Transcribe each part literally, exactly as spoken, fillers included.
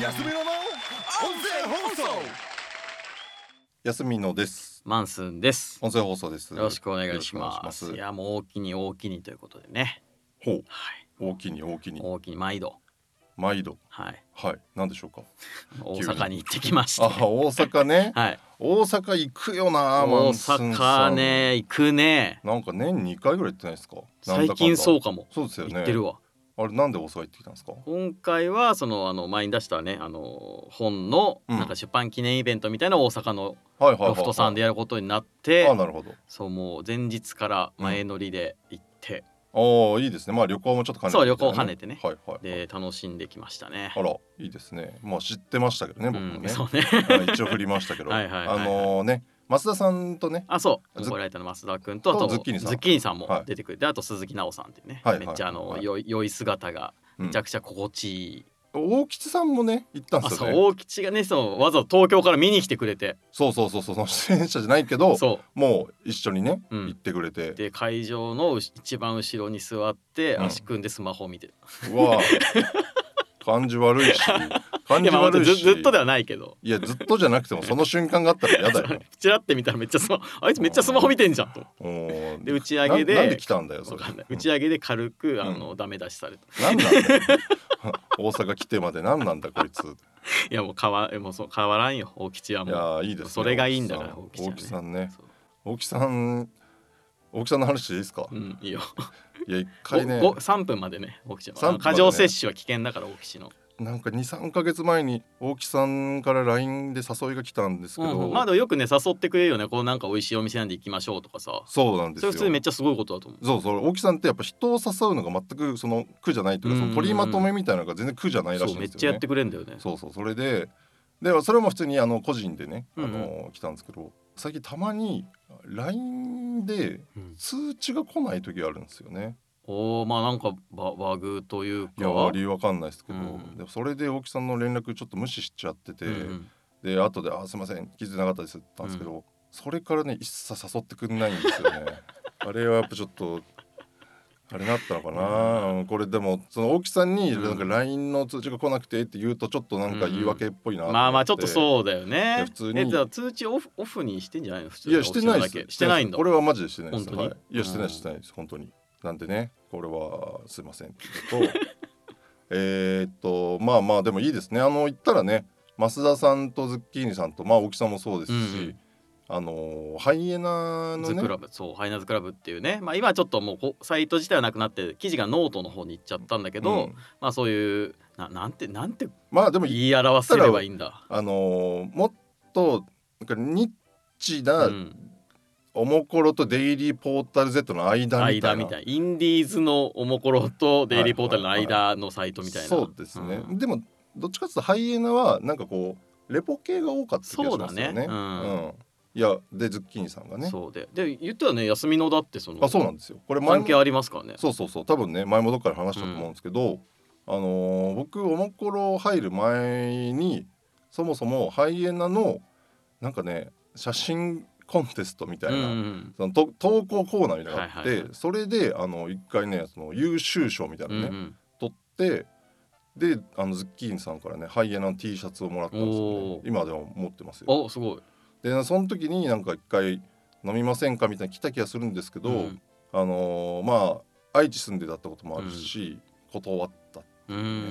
休みのの音声放送。 休みのです。 マンスンです。 音声放送です。 よろしくお願いします。 よろしくお願いします。 いやもう大きに大きにということでね。 ほう、 はい、 大きに大きに大きに毎度毎度はいはい、何でしょうか。 大阪に行ってきました。 あ、大阪ね。 はい、 大阪行くよな。 大阪ね行くね。 なんか年にかいぐらい行ってないですか。 最近そうかも。 そうですよね。 行ってるわ。 あれなんで大阪行ってきたんですか。 今回はそのあの前に出したねあの本のなんか出版記念イベントみたいな大阪のロフトさんでやることになって、 あ、なるほど。 そうもう前日から前乗りで行って、 うん、ああいいですね。まあ旅行もちょっと兼ねて、ね、 そう旅行兼ねてね、 はいはいはい、 で楽しんできましたね。 あらいいですね。まあ知ってましたけどね僕もね、 うん、そうね一応振りましたけどはいはいはい、はい、 あのー、ね増田さんとね、 あそうコライターの増田君とあとズッキーニさん、 ズッキーニさんも出てくれて、はい、あと鈴木奈緒さんっていうね、はいはいはい、めっちゃあの、はい、よ良い姿がめちゃくちゃ心地いい、 うん、大吉さんもね行ったんですよね。 あそう大吉がねそうわざわざ東京から見に来てくれて、 そうそうそうそうその出演者じゃないけどそうもう一緒にね、うん、行ってくれて、 で会場の一番後ろに座って、うん、足組んでスマホを見てる。 うわ感じ悪いし感じ悪いし、 ず, ずっとではないけど、 いやずっとじゃなくてもその瞬間があったら嫌だよチラって見たらめっちゃスマあいつめっちゃスマホ見てんじゃんと。で打ち上げでな, なんで来たんだよそれ。 打ち上げで軽くあの、うん、ダメ出しされた。 なんなんだよ大阪来てまでなんなんだこいつ。 いやもう変わもうそう変わらんよ大吉はもう。いやいいですね、 それがいいんだから大吉はね。 大吉さんね。大吉さん大木さんの話でいいですか。 うんいいよ。 いや一回ねさんぷんまでね大木ちゃん、ね、過剰摂取は危険だから大吉の。 なんか にさんかげつまえに大木さんから ライン で誘いが来たんですけど、 うん、まだよくね誘ってくれるよね。こうなんか美味しいお店なんで行きましょうとかさ。 そうなんですよ。 それ普通にめっちゃすごいことだと思う。 そうそう大木さんってやっぱ人を誘うのが全くその苦じゃないというか、その取りまとめみたいなのが全然苦じゃないらしいんですよね。 そうめっちゃやってくれるんだよね。 そうそうそれででそれも普通にあの個人でね、あの、うんうん、来たんですけど、最近たまに ライン で通知が来ない時あるんですよね。 おまあなんか バ, バグというか、 いや理由わかんないですけど、うん、でそれで大木さんの連絡ちょっと無視しちゃってて、うん、で後で「あすいません気づいてなかったです」って言ったんですけど、うん、それからね一切誘ってくんないんですよねあれはやっぱちょっとあれなったのかな、うん、これでもその大木さんになんか ライン の通知が来なくてって言うとちょっとなんか言い訳っぽいなと思って、うん、 まあまあちょっとそうだよね。 普通にえじゃあ通知オフ、オフにしてんじゃないの普通に。 いやしてないです。 してないんだ。 これはマジでしてないです。 本当に、 はい、いやしてないしてないです本当に。なんでねこれはすいませんっていうとえっとまあまあでもいいですね。あの言ったらね増田さんとズッキーニさんとまあ大木さんもそうですし、うんうん、あのハイエナのねズクラブそうハイエナズクラブっていうね、まあ今ちょっともうサイト自体はなくなって記事がノートの方に行っちゃったんだけど、うん、まあそういう な, なんてなんてまあでも言い表せればいいんだ。 あのもっとなんかニッチな、うんおもころとデイリーポータル Z の間みたいな、間みたいインディーズのおもころとデイリーポータルの間のサイトみたいな、 はいはいはい、そうですね、うん、でもどっちかというとハイエナはなんかこうレポ系が多かった気がしますよね。そうだね、うんうん、いやでズッキーニさんがねそうでで言ったらね休みのだってそのあそうなんですよこれ関係ありますからね。 そうそうそう多分ね前もどっかで話したと思うんですけど、うん、あのー、僕おもころ入る前にそもそもハイエナのなんかね写真コンテストみたいな、うんうん、そのと投稿コーナーみたいなのがあって、はいはいはい、それであの一回ねその優秀賞みたいなのね、うんうん、取ってであのズッキーニさんからねハイエナの T シャツをもらったんですよね。今でも持ってますよ。 おすごい。 でその時になんか一回飲みませんかみたいに来た気がするんですけど、うん、あのー、まあ愛知住んでだったこともあるし、うん、断ったっていうね、うんうんうん、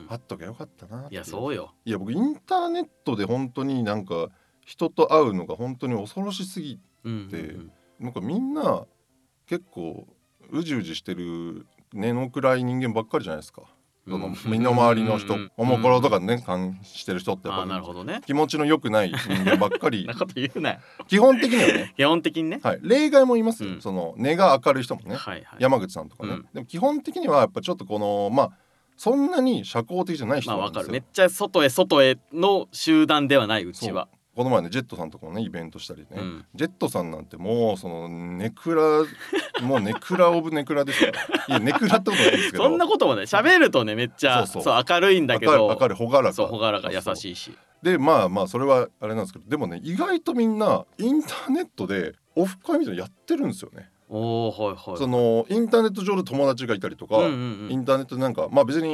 あっときゃよかったなって。 いやそうよ。 いや僕インターネットで本当になんか人と会うのが本当に恐ろしすぎて、うんうんうん、なんかみんな結構うじうじしてる根の暗い人間ばっかりじゃないですか、うん、そのみんな周りの人、うん、おもころとかね関してる人ってやっぱ、ね、気持ちの良くない人間ばっかりなこと言うなよ基本的にはね基本的にね、 はい、例外もいますよ、うん、その根が明るい人もね、はいはい、山口さんとかね、うん、でも基本的にはやっぱちょっとこのまあそんなに社交的じゃない人なんですよ。まあわかる。 めっちゃ外へ外への集団ではないうちは。 この前ねジェットさんとかもねイベントしたりね、うん、ジェットさんなんてもうそのネクラもうネクラオブネクラですよ。いやネクラってことないですけどそんなこともね喋るとねめっちゃそうそうそう明るいんだけど明る明るい朗らかそう朗らか優しいしでまあまあそれはあれなんですけどでもね意外とみんなインターネットでオフ会みたいなのやってるんですよね。 おはいはい、 そのインターネット上で友達がいたりとか、うんうんうん、インターネットでなんかまあ別に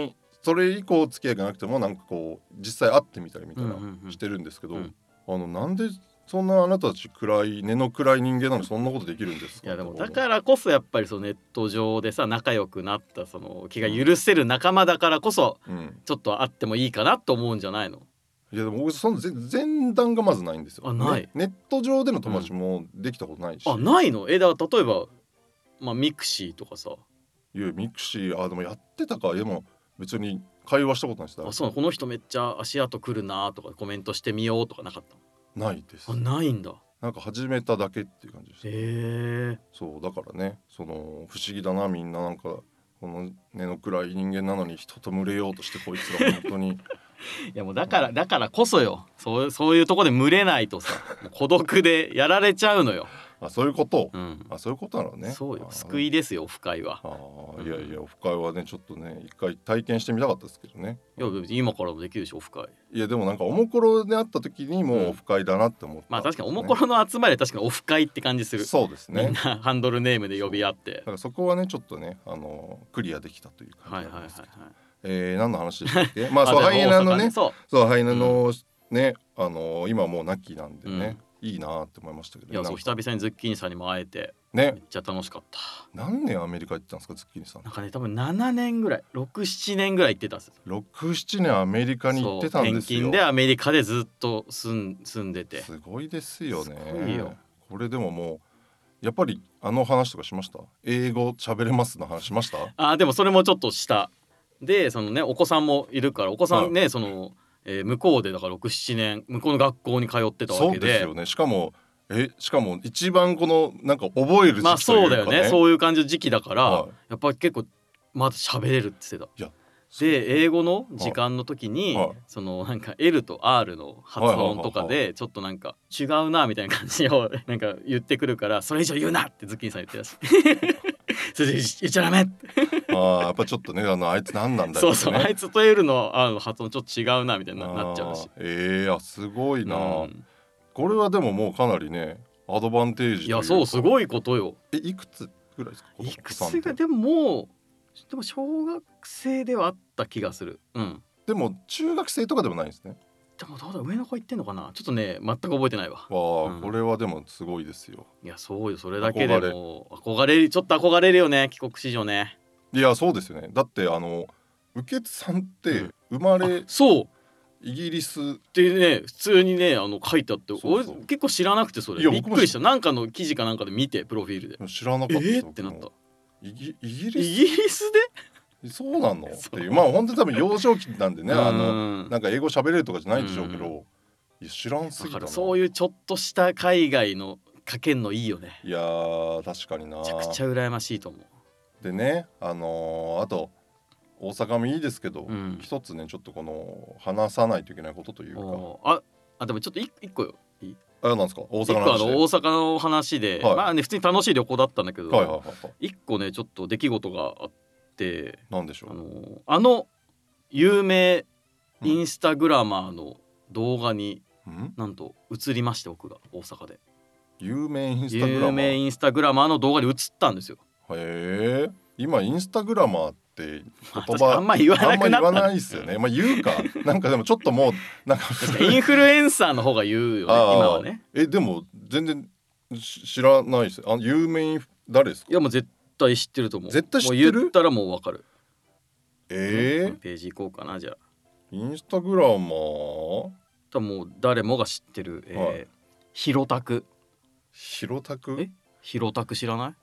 それ以降付き合いがなくてもなんかこう実際会ってみたりみたいなうんうんうんしてるんですけど、 うんあのなんでそんなあなたたち暗い根の暗い人間なのにそんなことできるんですか。 いやでもだからこそやっぱりそのネット上でさ仲良くなったその気が許せる仲間だからこそうん、 ちょっと会ってもいいかなと思うんじゃないの。 いやでも僕その前前段がまずないんですよ。 あないねネット上での友達もできたことないし、 あないの。えだから例えばまあミクシーとかさ、 いやミクシーあでもやってたか。でも別に会話したことないです。 あそうなのこの人めっちゃ足跡来るなとかコメントしてみようとかなかったないです。 あないんだ。 なんか始めただけっていう感じでした。 へえ。 そうだからねその不思議だなみんななんかこの根の暗い人間なのに人と群れようとしてこいつら本当にいやもうだからだからこそよそうそういうとこで群れないとさもう孤独でやられちゃうのよ。 あそういうこと、 うん、 あそういうことなのね。 そうよあ救いですよオフ会は。 あいやいやオフ会はねちょっとね一回体験してみたかったですけどね。 いや別に今からもできるでしょオフ会。 いやでもなんかおもころで会った時にもうオフ会だなって思った、 まあ確かにおもころの集まりは確かにオフ会って感じする。 そうですね。 みんなハンドルネームで呼び合ってだからそこはねちょっとねあのクリアできたというはいはいはいはい感じなんですけど、えー、何の話でしたっけまあそうあでもハイエナのね大阪そうそうハイエナのね、あの今もう亡きなんでね、いいなって思いましたけど、 いやそうなんか久々にズッキーニさんにも会えてねめっちゃ楽しかった。 何年アメリカ行ってたんですかズッキーニさん。 なんかね多分ななねんぐらいろく、ななねんぐらい行ってたんですよ。 ろく、ななねんアメリカに行ってたんですよ。 転勤でアメリカでずっと住ん住んでてすごいですよね。 すごいよこれでももうやっぱりあの話とかしました。英語喋れますの話しました。 あでもそれもちょっとしたでそのねお子さんもいるからお子さんね、はい、その、えー、向こうでだからろく、ななねん向こうの学校に通ってたわけで。 そうですよね。しかもえしかも一番このなんか覚える時期というか、ね、 まあそうだよねそういう感じの時期だから、 はい、 やっぱり結構まだ喋れるって言ってた。 いやで英語の時間の時に、はい、そのなんか L と R の発音とかでちょっとなんか違うなみたいな感じをなんか言ってくるからそれ以上言うなってズッキーニさん言ってたしそれで言っちゃダメってあやっぱちょっとねあのあいつ何なんだよ、ね、 そうそうあいつと L の R の発音ちょっと違うなみたいに な, なっちゃうしえー、あすごいな、 うん、 これはでももうかなりねアドバンテージというか。 いやそうすごいことよ。 えいくつぐらいですか。 いくつがでももうでも小学生ではあった気がする。うん。 でも中学生とかでもないんですね。 でもどうだ上の子行ってんのかな。ちょっとね全く覚えてないわ。 わあ、うん、これはでもすごいですよ。 いやそうよそれだけでも憧れるちょっと憧れるよね帰国子女ね。 いやそうですよね。だってあの右傑さんって生まれ、うん、 そうイギリスってね普通にねあの書いてあって俺結構知らなくてそれびっくりした。なんかの記事かなんかで見てプロフィールで知らなかった。 えー、ってなった。 イギ、イギリスイギリスでそうなのっていうまあ本当に多分幼少期なんでねあのなんか英語喋れるとかじゃないんでしょうけどいや知らんすぎたな。 そういうちょっとした海外のかけんのいいよね。 いやー確かにな。 めちゃくちゃ羨ましいと思う。 でねあのー、あと大阪もいいですけど、うん、一つねちょっとこの話さないといけないことというかああでもちょっと一個よいいあなんですか大阪の話で。 大阪の話で、はい、まあね普通に楽しい旅行だったんだけど、はいはいはいはい、一個ねちょっと出来事があってなんでしょう。 あのあの有名インスタグラマーの動画に、うん、なんと映りまして僕が大阪で有名インスタグラマー有名インスタグラマーの動画に映ったんですよ。 へえ今インスタグラマーって言葉あんま言わなくなった、ね、 あんま言わないですよね。まあ言うかなんかでもちょっともうなんかインフルエンサーの方が言うよね今はね。 えでも全然知らないです。あ有名誰ですか。 いやもう絶対知ってると思う。 絶対知ってる。 もう言ったらもう分かる。 えー、 ページ行こうかなじゃあ。 インスタグラマー多分もう誰もが知ってる、えーはい、ヒロタク。 ヒロタク。 えヒロタク知らない。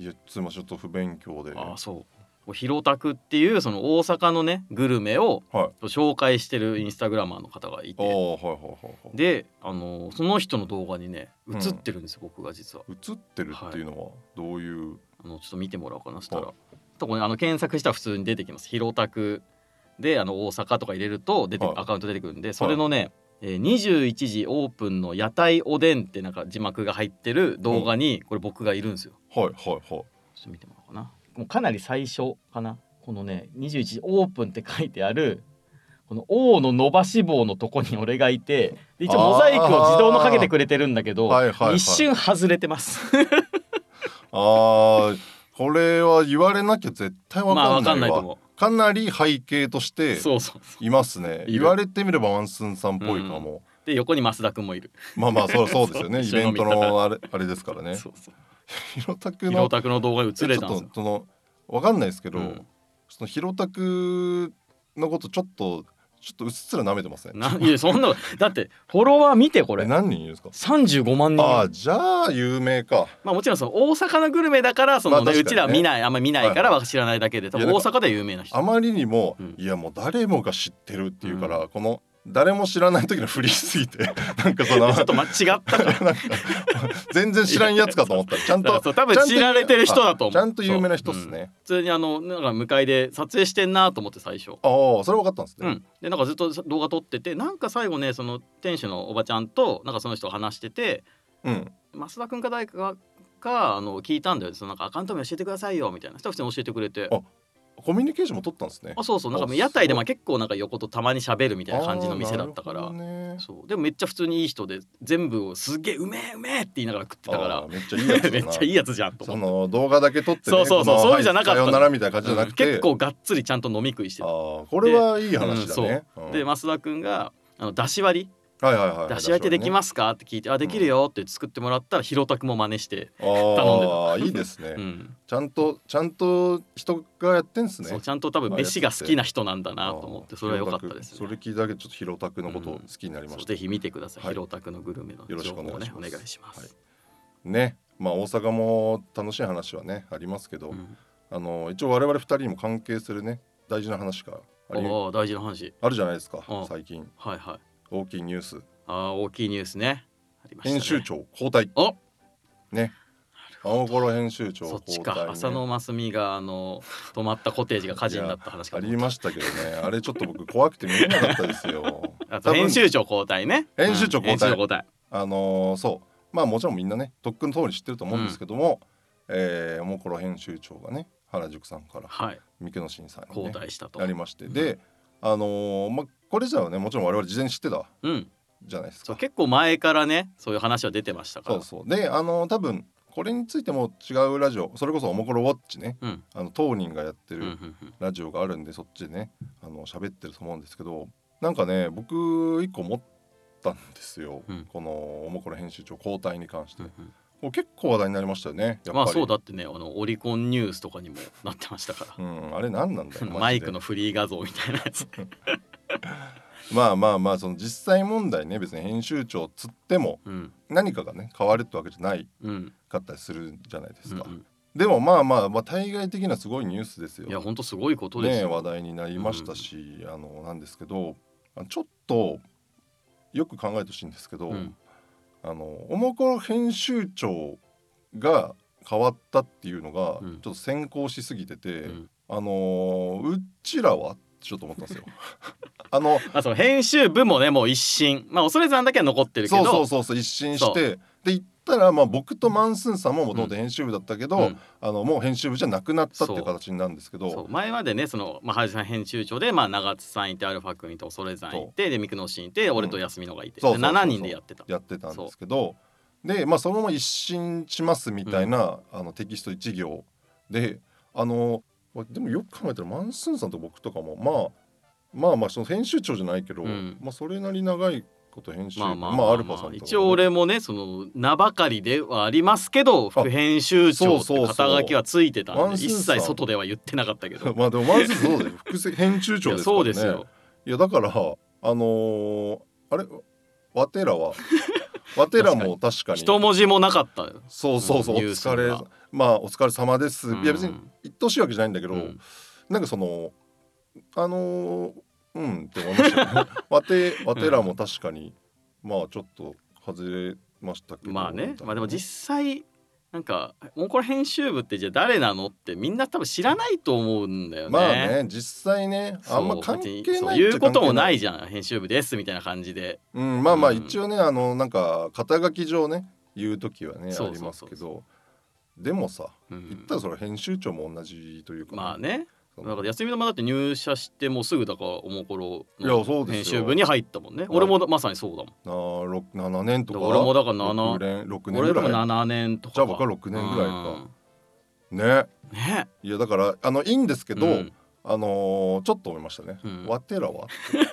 いやつまちょっと不勉強で。 あそうヒロタクっていうその大阪のねグルメを紹介してるインスタグラマーの方がいて、はいはいはいはい、で、あのー、その人の動画にね映ってるんですよ、うん、僕が実は。 映ってるっていうのはどういう、はい、 あのちょっと見てもらおうかなしたら、はい、とこねあの検索したら普通に出てきます。ヒロタクであの大阪とか入れると出て、はい、アカウント出てくるんでそれのね、はいえー、にじゅういちじオープンの屋台おでんってなんか字幕が入ってる動画にこれ僕がいるんですよ。 はいはいはい。ちょっと見てもらおうかな。もうかなり最初かな。このねにじゅういちじオープンって書いてあるこの O の伸ばし棒のとこに俺がいてで一応モザイクを自動のかけてくれてるんだけど、はいはいはい、一瞬外れてますあーこれは言われなきゃ絶対わかんないわ、まあ、わかんないと思う。 かなり背景としてそうそうそういますね。 いる言われてみればマンスンさんっぽいかも、 で横に増田くんもいる。 まあまあそうそうですよねイそうベントのあれあれですからね。 そうそうひろたくのひろたくの動画に映れたんですよちょっとそのわかんないですけど、 うんそのひろたくのことちょっとちょっとうっすら舐めてますね。 ないやそんなだってフォロワー見てこれえ何人いるんですか。 さんじゅうごまん人。 ああじゃあ有名か。 まあもちろんその大阪のグルメだからその、ねまあ確かにねうちらは見ないあんまり見ないからはいは知らないだけで多分いやなんか大阪では有名な人。 あまりにも、 うんいやもう誰もが知ってるっていうから、 うこの誰も知らない時の振りすぎてなんかそのちょっと間違ったからなんか全然知らんやつかと思ったらちゃんとだからそう多分ちゃんと知られてる人だと思う。 ちゃんと有名な人っすそううんね。 普通にあのなんか向かいで撮影してんなと思って最初。 ああそれ分かったんですね。 うん、でなんかずっと動画撮っててなんか最後ねその店主のおばちゃんとなんかその人が話しててうん、 増田君か誰かがあの聞いたんだよそのなんかアカウント名教えてくださいよみたいな人が普通に教えてくれてあコミュニケーションも取ったんですね。 あそうそうなんかあ屋台でまあそう結構なんか横とたまに喋るみたいな感じの店だったから、 あーなるほどねそうでもめっちゃ普通にいい人で全部をすっげえうめえうめえって言いながら食ってたからあーめっちゃいいやつだなめっちゃいいやつじゃんとそ思って。 の動画だけ撮ってねそうそうそうこのそういうんじゃなかったはいさよならみたいな感じじゃなくて、 うん結構がっつりちゃんと飲み食いしてあた。 ーこれはいい話だね。うんで増田君があのだし割りはいはいはいだし割りってできますすかって聞いて、あできるよって作ってもらったらひろたくも真似して、 頼ん頼んでああいいですね、 うんちゃんとちゃんと人がやってんすね。 そうちゃんと多分飯が好きな人なんだなと思ってあーそれは良かったですそれね。 聞いただけでちょっとひろたくのことを好きになりました、 そうぜひ見てください。 はいひろたくのグルメのよろし情報をねくお願いしますお願いします。 はいねまあ大阪も楽しい話はねありますけど、 うんあの一応我々ふたりにも関係するね大事な話がありああ大事な話。 あるじゃないですかあ最近はいはい。 大きいニュースああ大きいニュースね。ありましたね。 編集長交代おね青頃編集長そっち交代、ね、 か浅野真澄があの泊まったコテージが火事になった話かあとりましたけどねあれちょっと僕怖くて見れなかったですよあと編集長交代ね。 編集長交代うん編集長交代。 あのーそうまあもちろんみんなねとっくの通り知ってると思うんですけども、えー、おもころ編集長がね原宿さんからはい三毛野新さんに、 交ね、 代したと。 なりまして、であのーまあこれじゃあねもちろん我々事前に知ってたうんじゃないですか。 そう結構前からねそういう話は出てましたから。 そうそうであのー多分これについても違うラジオそれこそおもころウォッチねうんあの当人がやってうんうんるうんラジオがあるんでそっちでねあの喋ってると思うんですけどなんかね僕一個思ったんですよ、 うんこのおもころ編集長交代に関して、 うんうんこれ結構話題になりましたよねやっぱり。 まあそうだってねあのオリコンニュースとかにもなってましたから。 うん、あれ何なんだよマジでマイクのフリー画像みたいなやつ。 まあまあまあその実際問題ね別に編集長つってもうん何かがね変わるってわけじゃないうんかったりするじゃないですか、 うんうんでもまあまあまあ対外的なすごいニュースですよいや本当すごいことですよ。 ね話題になりましたし、あのなんですけどあちょっとよく考えてほしいんですけど、 うんあのおもころ編集長が変わったっていうのがうんちょっと先行しすぎてて、 うんあのうちらはちょっと思ったんですよあのあその編集部もねもう一新まあ恐山だけは残ってるけどそうそうそうそう一新しそてで言ったらまあ僕とマンスンさんももともと編集部だったけど、 うんあのもう編集部じゃなくなったっていう形になるんですけどそう前までねその、まあ、林さん編集長で、まあ、長津さんいてアルファ君いて恐山いてで三久野氏いて俺と休みのがいて、 そうそうそうそうでしちにんでやってた。 やってたんですけどでまあそのまま一新しますみたいな、あのテキスト一行であのでもよく考えたらマンスンさんと僕とかもまあまあまあその編集長じゃないけど、 うんまあそれなり長いこと編集まあまあまあ、 アルファさんとかね、 一応俺もねその名ばかりではありますけど副編集長ってそうそうそう肩書きはついてたんでワンスーさん一切外では言ってなかったけどまあでもマンスンそうだよ副編集長いやですからねそうですよ。 いやだからあのーあれわてらはわてらも確かに一文字もなかったよ。 そうそうそう、 うんお疲れニュースがまあお疲れ様です、 うんいや別に言ってほしいわけじゃないんだけど、 うんなんかそのあのーうんって思いましたよねわてわてらも確かに、まあちょっと外れましたけどまあねみたいなまあでも実際なんかもうこれ編集部ってじゃあ誰なのってみんな多分知らないと思うんだよね。 まあね実際ねあんまそう関係別にそうないっちゃ言うことも関係ないじゃん編集部ですみたいな感じで。 うん、まあまあうん一応ね、あのなんか肩書き上ね言う時はねそうありますそうそうけどでもさ、 うん言ったらそれは編集長も同じというか、 まあねそのだから休みの間だって入社してもうすぐだからおもころいやそうのですよ編集部に入ったもんね。俺もまさにそうだもん。 なろくななねんとか俺もだからなな 6, 年6年俺らもぐらいななねんとかじゃあ僕はろくねんぐらいかうんねねいやだからあのいいんですけど、 うんあのー、ちょっと思いましたね、 うんわてらはって、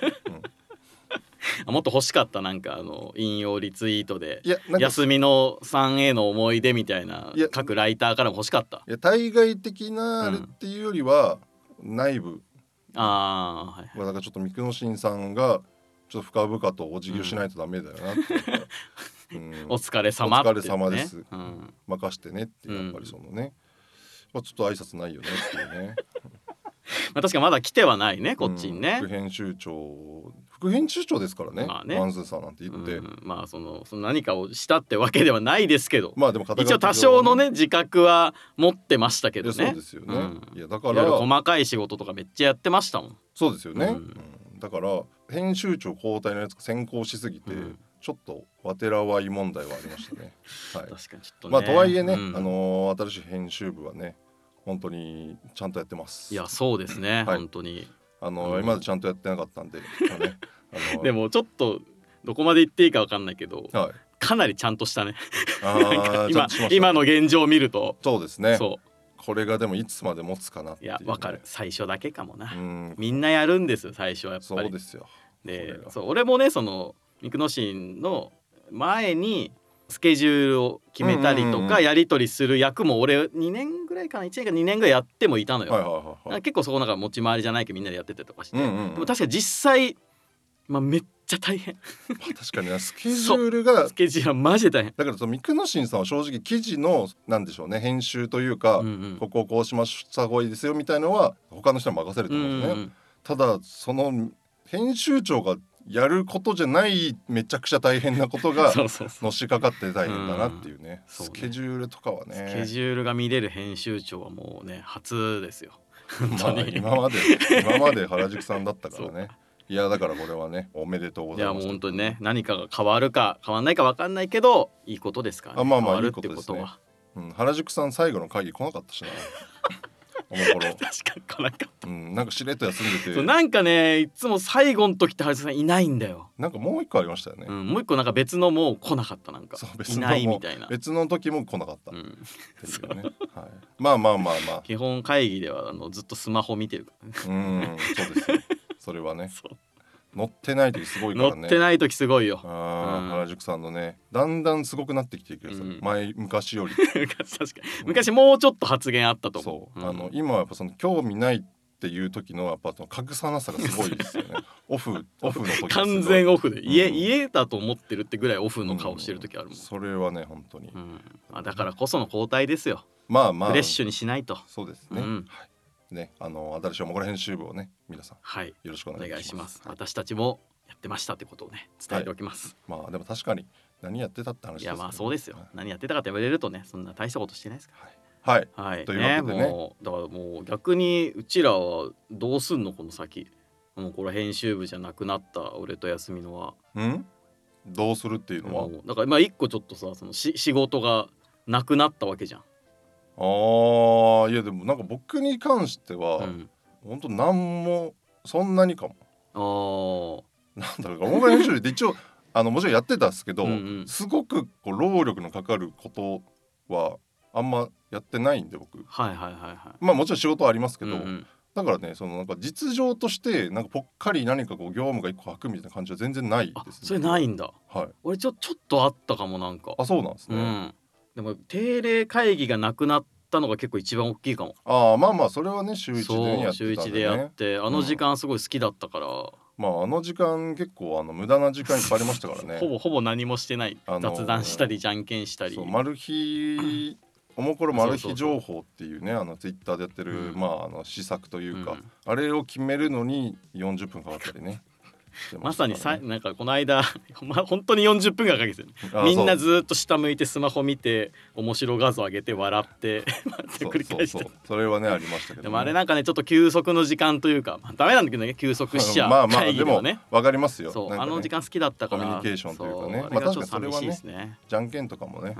うんあもっと欲しかった。なんかあの引用リツイートでいやなんか休みのさんへの思い出みたいないや各ライターからも欲しかった。 いや対外的なあれっていうよりは、内部ああ、はいはい、 だからちょっとミクノシンさんがちょっと深々とお辞儀をしないとダメだよなっていうか、うん、 お疲れ様って、ね、 お疲れ様です、 うん、 任してねっていうやっぱりそのね、まあ、ちょっと挨拶ないよねっていうねまあ確かまだ来てはないねこっちにね、 うん、副編集長副編集長ですからね、 まあねワンスーさんなんて言って、 うん、まあそのその何かをしたってわけではないですけど、 まあでも一応多少のね自覚は持ってましたけどね。 そうですよね、うん、いやだかいろいらろ細かい仕事とかめっちゃやってましたもん。 そうですよね、 うんうん、だから編集長交代のやつが先行しすぎて、うん、ちょっとわてらわい問題はありましたね、はい、 確かにちょっとね、 まあとはいえね、 うん、 あのー、新しい編集部はね本当にちゃんとやってます。 いやそうですね、はい、本当にあのーうん、今までちゃんとやってなかったんで、ねあのー、 でもちょっとどこまで言っていいか分かんないけど、 はい、 かなりちゃんとしたねあ今, 今の現状を見るとそうですね。 そうこれがでもいつまで持つかなっていう、ね、 いや分かる。最初だけかもな、 うん、 みんなやるんですよ最初はやっぱり。 そうですよ。 でそう俺もねそのミクノシンの前にスケジュールを決めたりとかやり取りする役も俺にねんぐらいかないちねんかにねんぐらいやってもいたのよ、 はいはいはいはい、 結構そこなんか持ち回りじゃないけどみんなでやっててとかして、 うんうんうん、 でも確かに実際、まあ、めっちゃ大変確かになスケジュールがスケジュールはマジで大変だからそのミクノシンさんは正直記事のなんでしょうね編集というか、うんうん、ここをこうしました方がいいですよみたいのは他の人に任せると思うんですね、うんうん、ただその編集長がやることじゃないめちゃくちゃ大変なことがのしかかって大変だなっていうね、うん、スケジュールとかはねスケジュールが見れる編集長はもうね初ですよまあ今まで今まで原宿さんだったからねいやだからこれはねおめでとうございます。 いやもう本当にね何かが変わるか変わんないか分かんないけどいいことですからね。 あまあまあ変わるってことは、 いいことですね、うん、原宿さん最後の会議来なかったしなおもころ確かに来なかった、 うん、なんかしれっと休んでてそうなんかねいつも最後の時って原宿さんいないんだよ。 なんかもう一個ありましたよね、 うん、もう一個なんか別のもう来なかったなんかいないみたいな別の時も来なかった、うんねはい、まあまあまあまあ基本会議ではあのずっとスマホ見てるからねうんそうですよそれはね乗ってない時すごいからね。 乗ってない時すごいよ。 あ、うん、原宿さんのねだんだんすごくなってきてるけどさ、うん、前昔より確かに昔もうちょっと発言あったと思う。そう、 うん、 あの今はやっぱその興味ないっていう時のやっぱその隠さなさがすごいですよねオフオフの時完全オフで、うん、家家だと思ってるってぐらいオフの顔してる時あるもん、うん、 それはね本当に、 うん、あだからこその交代ですよ。 まあまあフレッシュにしないと。 そうですね、うんはいね、あの新しいおもころ編集部をね皆さん、はい、よろしくお願いします。お願いします。 私たちもやってましたってことをね伝えておきます、 はい、まあでも確かに何やってたって話ですよね。 いやまあそうですよ、はい、何やってたかって言われるとねそんな大したことしてないですからはい、 はい、 というわけでね、 ねもうだからもう逆にうちらはどうすんのこの先。もうこれ編集部じゃなくなった俺と休みのはんどうするっていうのはだからまあ一個ちょっとさそのし仕事がなくなったわけじゃん。 あーいやでもなんか僕に関しては、うん、本当なんもそんなにかもあなんだろう音楽編集で一応あのもちろんやってたんですけどうん、うん、すごくこう労力のかかることはあんまやってないんで僕はいはいはいはいまあもちろん仕事はありますけど、うんうん、だからねそのなんか実情としてなんかぽっかり何かこう業務が一個空くみたいな感じは全然ないですね。 それないんだ。 はい俺ちょちょっとあったかもなんか。 あそうなんですね、 うんでも定例会議がなくなったのが結構一番大きいかも。 ああまあまあそれはね週一でやってたんで、ね、 週一でやってあの時間すごい好きだったから、うん、 まああの時間結構あの無駄な時間いっぱいありましたからねほぼほぼ何もしてない、あのー、雑談したりじゃんけんしたりそうマル秘おもころマル秘情報っていうねあのツイッターでやってる、うん、まああの施策というか、うん、あれを決めるのによんじゅっぷんかかったりねまさにさなんかこの間本当によんじゅっぷんがかけてるみんなずっと下向いてスマホ見て面白画像上げて笑って繰り返してそうそうそうそれはねありましたけど、ね、 でもあれなんかねちょっと休息の時間というか、まあ、ダメなんだけどね休息しちゃうまあまあ会議ではねわかりますよそう、 ね、 あの時間好きだったからコミュニケーションというかねあれがちょっと寂しいですね、まあ、ねじゃんけんとかもね、うん、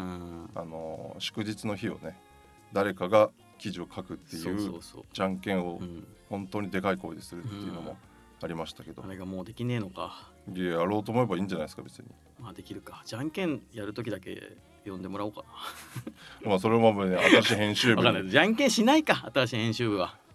あの祝日の日をね誰かが記事を書くっていうじゃんけんを本当にでかい声でするっていうのもありましたけど、 あれがもうできねえのか。 いややろうと思えばいいんじゃないですか別に。 まあできるか。じゃんけんやるときだけ呼んでもらおうかなまあそれもね新しい編集部わかんないじゃんけんしないか新しい編集部は。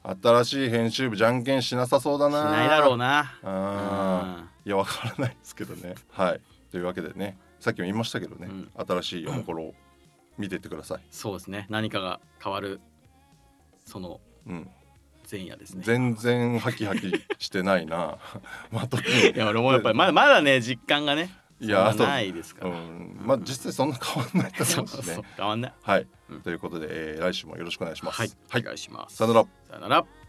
新しい編集部じゃんけんしなさそうだな。 しないだろうな。 あいやわからないですけどね。はいというわけでね、さっきも言いましたけどね、 うん、 新しいおもころを見ていってください。 そうですね、何かが変わるそのうん前夜ですね。 全然ハキハキしてないなまあ特にいや俺もやっぱりまだまだね実感がねいやそんなないですから、 うん、まあ実際そんな変わんないとそう思うしねそう変わんない。 はい、 うんということで、えー来週もよろしくお願いします。 はい、 はい、 お願いします。 さよなら。 さよなら。